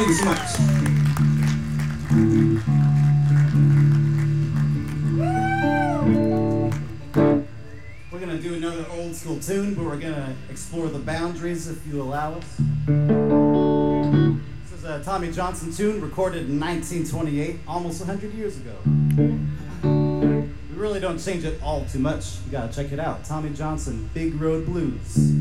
you so much. We're going to do another old school tune, but we're going to explore the boundaries if you allow us. This is a Tommy Johnson tune recorded in 1928, almost 100 years ago. We really don't change it all too much. You got to check it out. Tommy Johnson, Big Road Blues.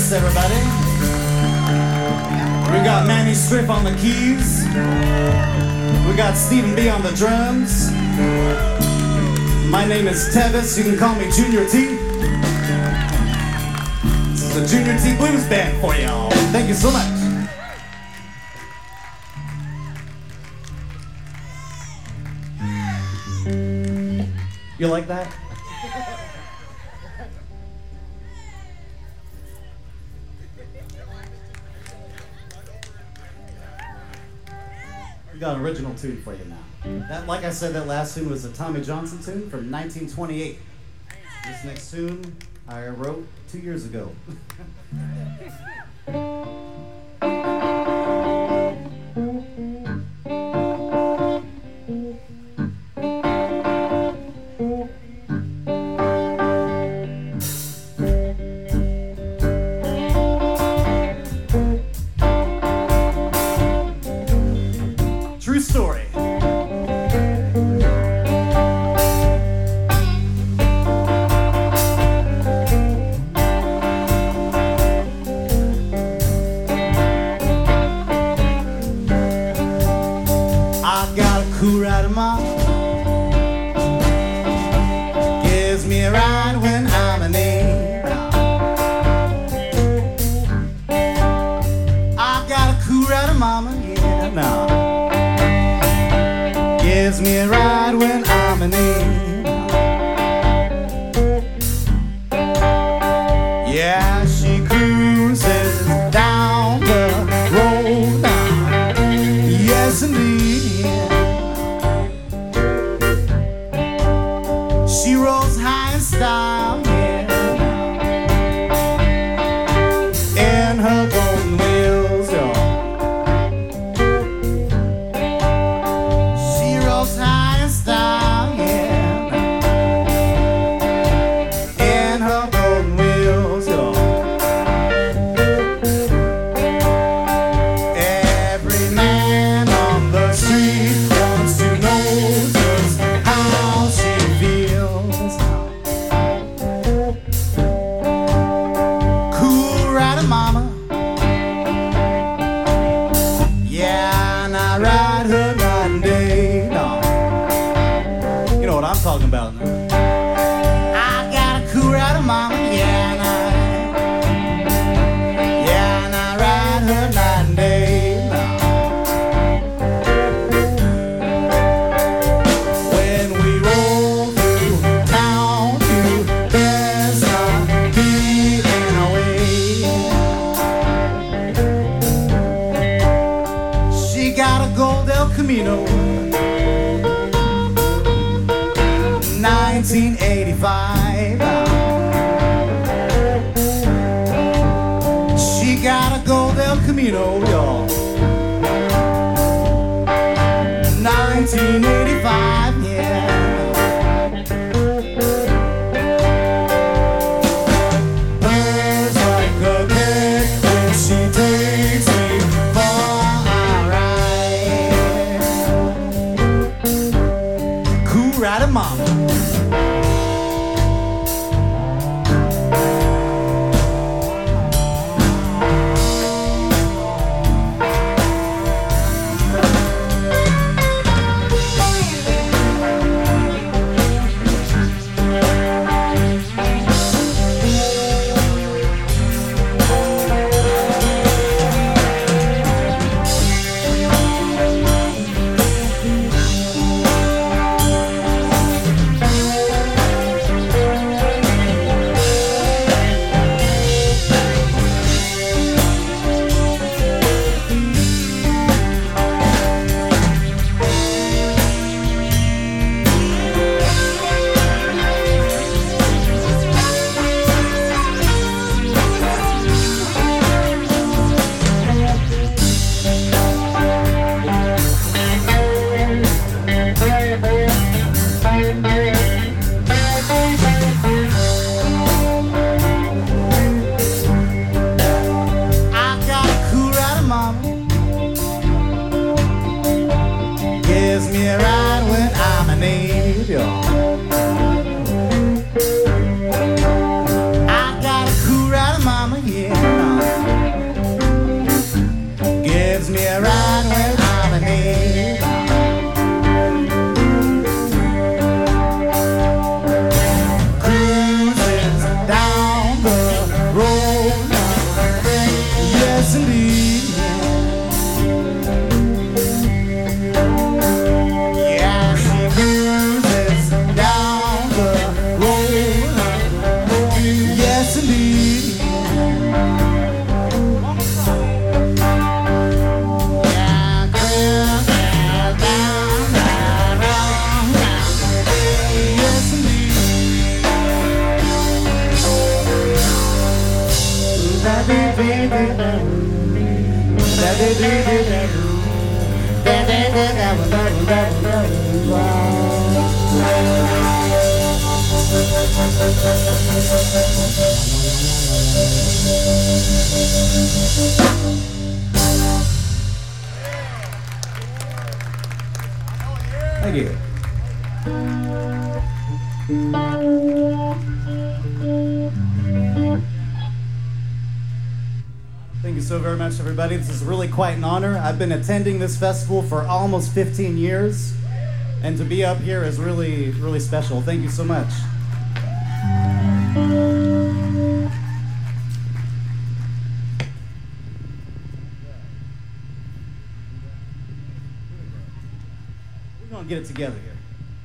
bass, everybody. We got Manny Striff on the keys. We got Stephen B on the drums. My name is Tevis. You can call me Junior T. This is the Junior T Blues Band for y'all. Thank you so much. You like that? We got an original tune for you now. That, like I said, that last tune was a Tommy Johnson tune from 1928. This next tune I wrote 2 years ago. True story. I got a cool ride of mine. Gives me a ride when I'm in need. I got a cool ride of mama, yeah, now. Gives me a ride when I'm in need. Yeah, she cruises down the road now. Yes, indeed. She rolls high in style, yeah, in her golden wheels, y'all. High in style, yeah, in her golden wheels, y'all. Every man on the street wants to know just how she feels. Cool rider mama, yeah, and I ride her night and day. No. You know what I'm talking about now. I got a cool rider mama, yeah, and I ride her night and day now. When we roll through town, you best not be in our way. She got a gold El Camino, 1985. She got a gold El Camino, y'all. 1985, yeah. Burns like a cake when she takes me for a ride. Cool rider mama. gives me a ride when I'm in need. Cruising down the road, yes indeed. Yeah, she cruises down the road, yes indeed. Thank you. Thank you so very much, everybody. This is really quite an honor. I've been attending this festival for almost 15 years, and to be up here is really, really special. Thank you so much. We're gonna get it together here.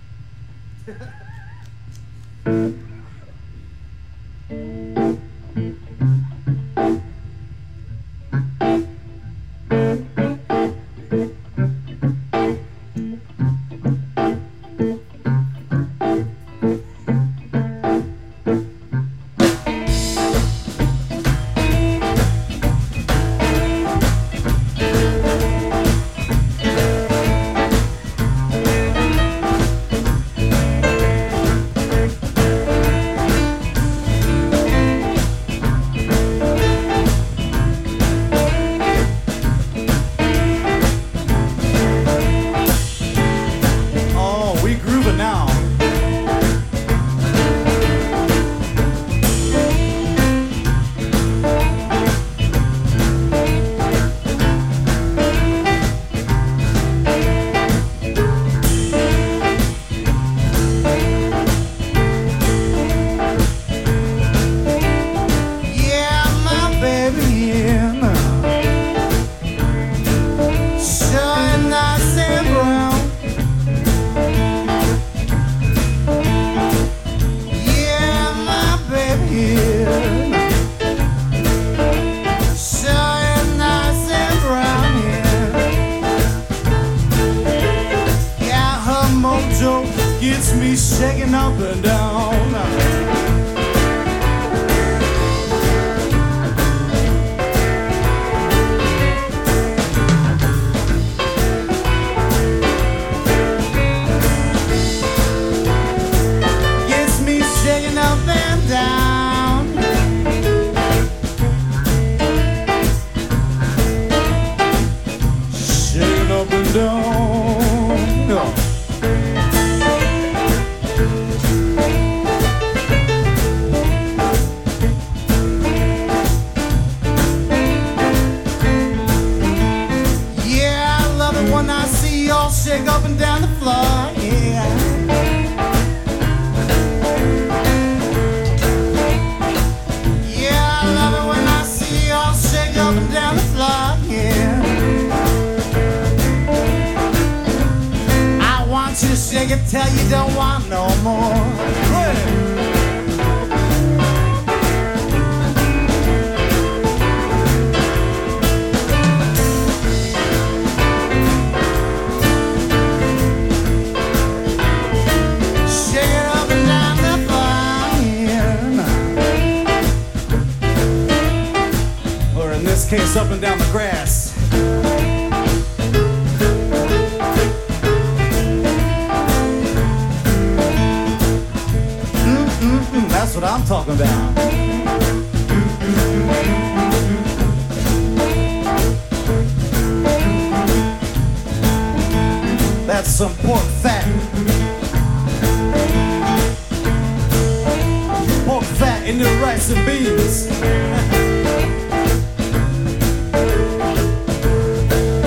Gets me shaking up and down. Gets me shaking up and down. Shaking up and down. No. When I see y'all shake up and down the floor, yeah. Yeah, I love it when I see y'all shake up and down the floor, yeah. I want you to shake it till you don't want no more. Hey. Case up and down the grass. That's what I'm talking about. That's some pork fat. Pork fat in your rice and beans.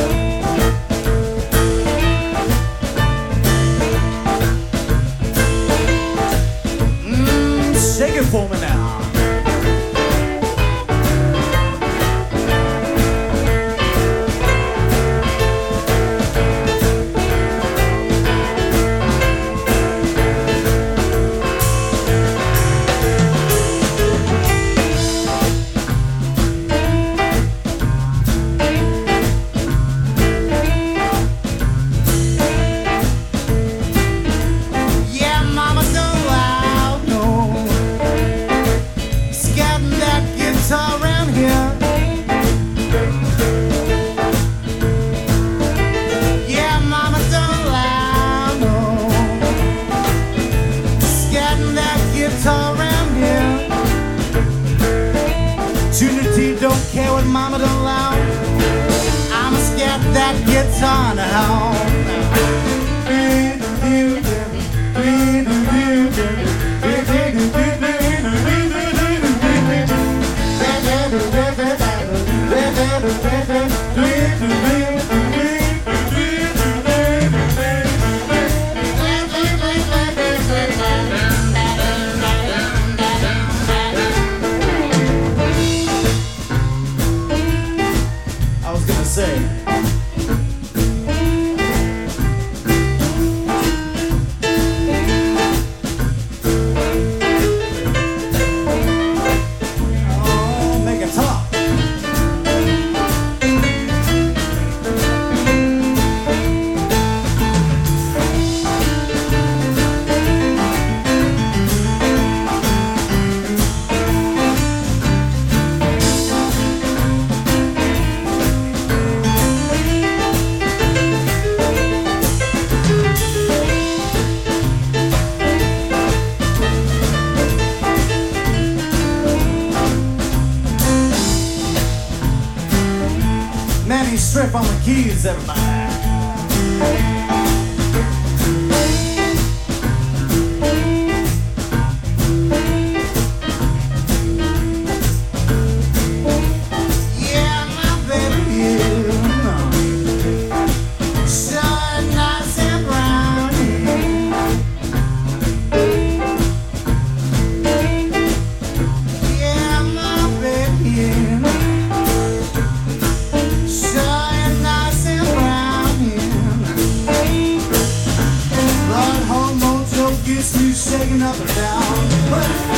Strip on the keys, everybody. Shaking up and down.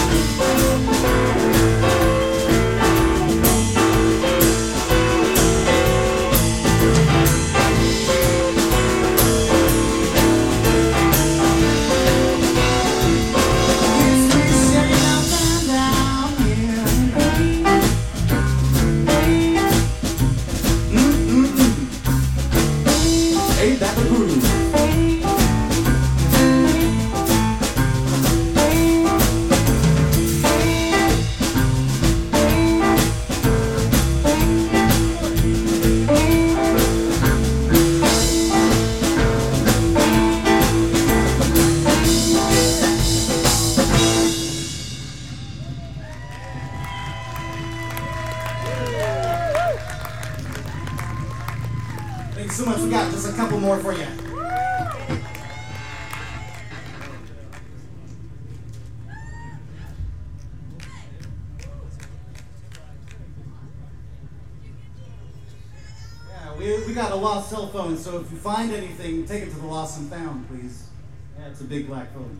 Ain't that the groove? Thanks so much. We got just a couple more for you. Yeah, we got a lost cell phone, so if you find anything, take it to the Lost and Found, please. Yeah, it's a big black phone.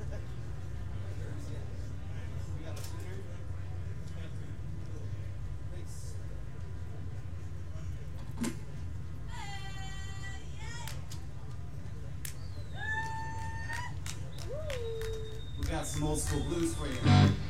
We got some old school blues for you.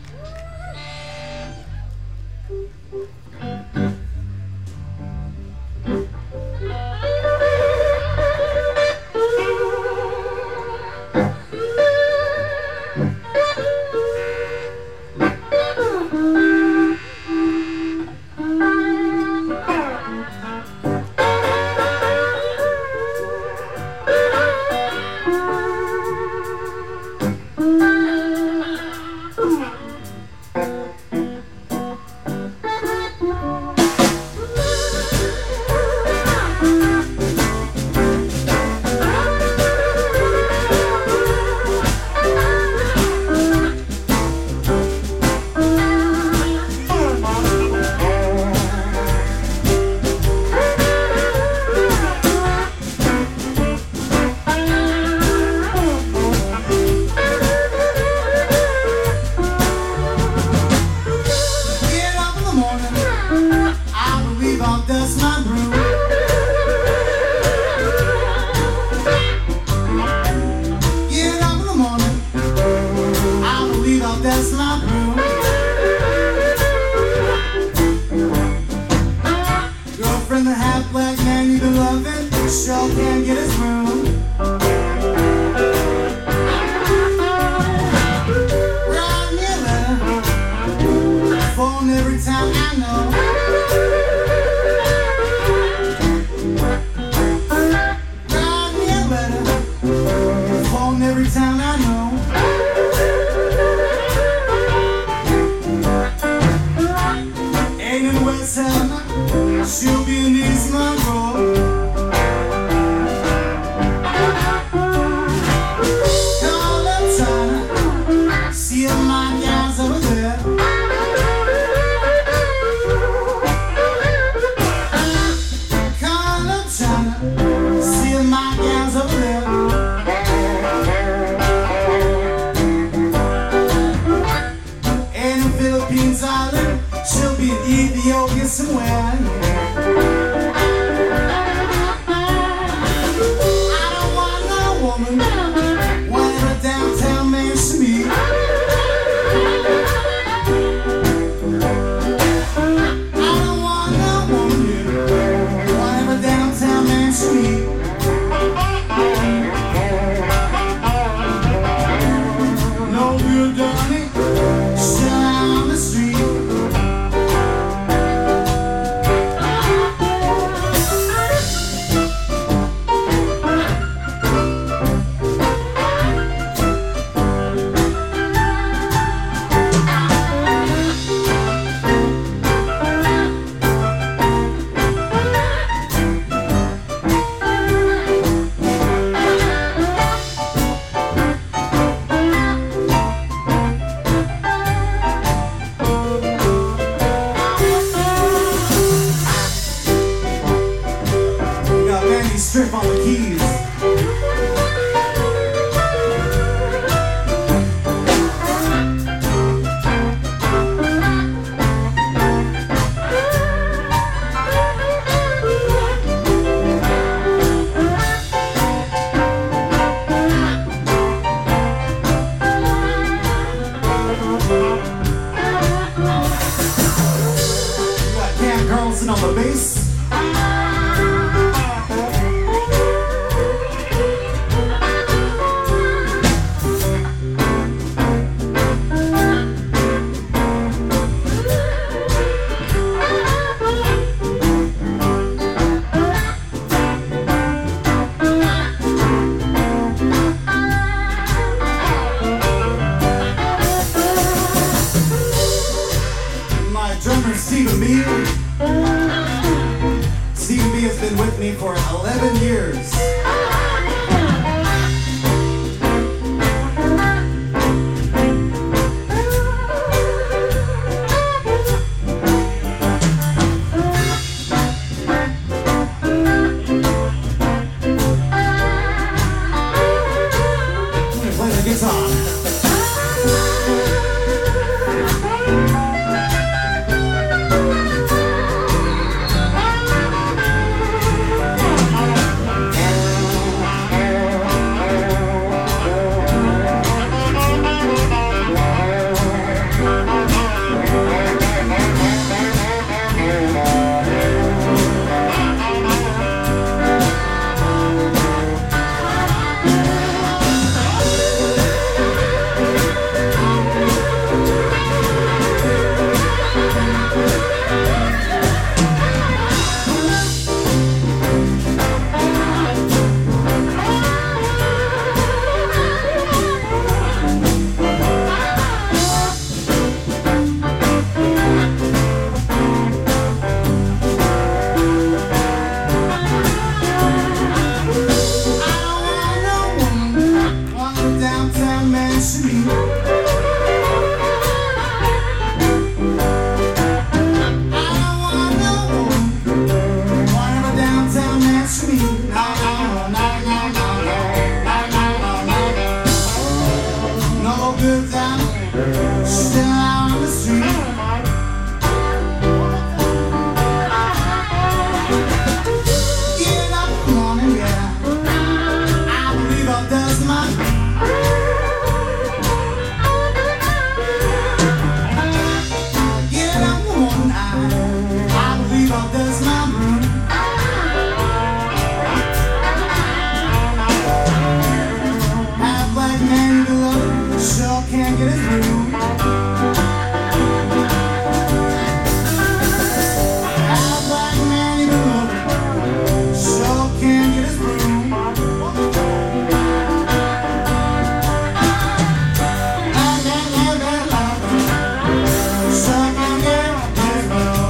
Dust my broom. Get up in the morning, I believe I'll dust my broom. Girlfriend, the half black man you've been loving sure can't get his room. Write me a letter, phone every time I know. Street. No good, Donnie, down the street. Strip on the keys. We got Cam Carlson on the bass. Drummer Stephen B. Stephen B has been with me for 11 years. I'm gonna play the guitar. Can't get it through. Black man, even though sure can't get his room. Sure can't get his room.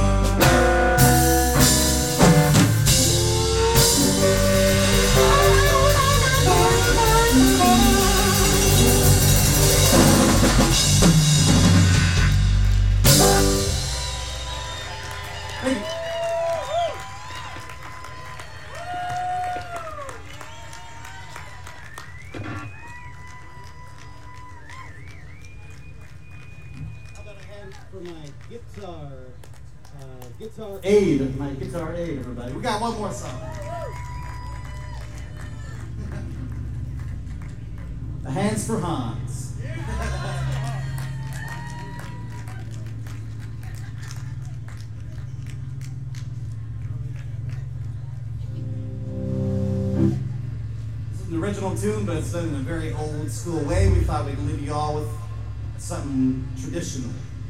For my guitar aid, everybody. We got one more song. The Hands for Hans. original tune, but it's done in a very old school way. We thought we'd leave you all with something traditional.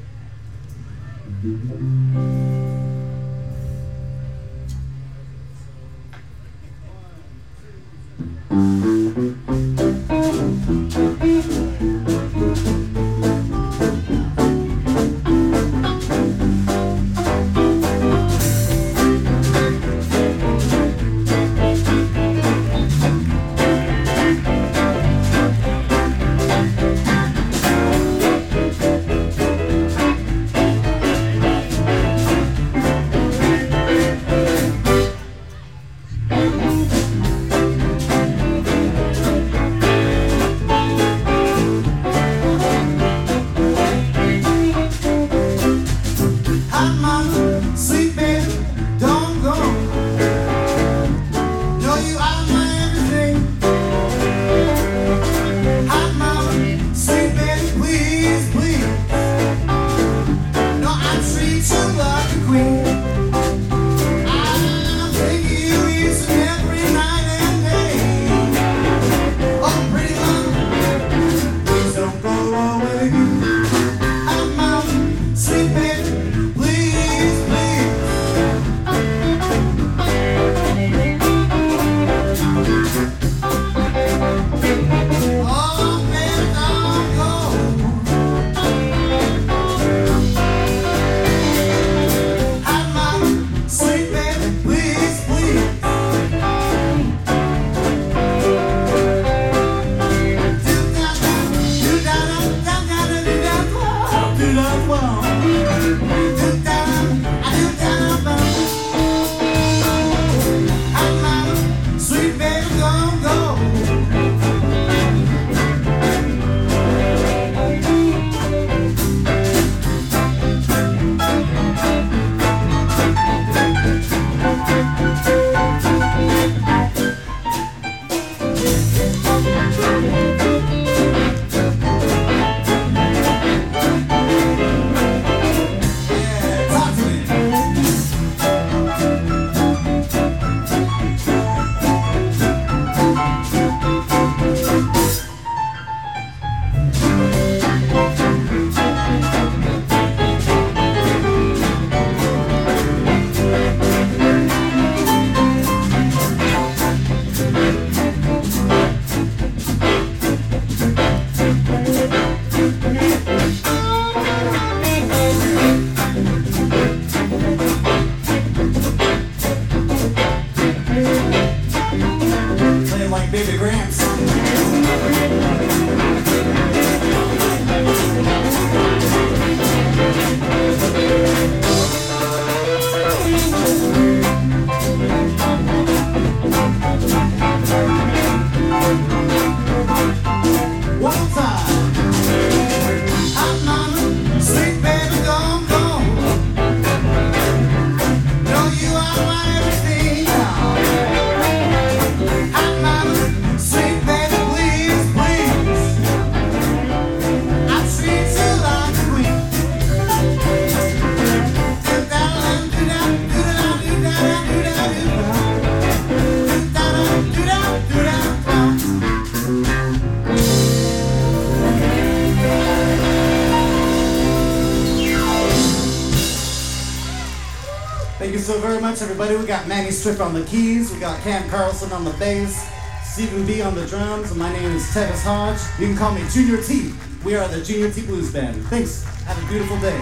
Thank you so very much, everybody. We got Manny Strick on the keys, we got Cam Carlson on the bass, Stephen B on the drums, and my name is Tevis Hodge. You can call me Junior T. We are the Junior T Blues Band. Thanks. Have a beautiful day.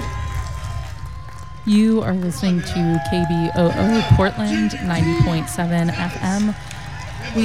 You are listening to KBOO Portland 90.7 FM.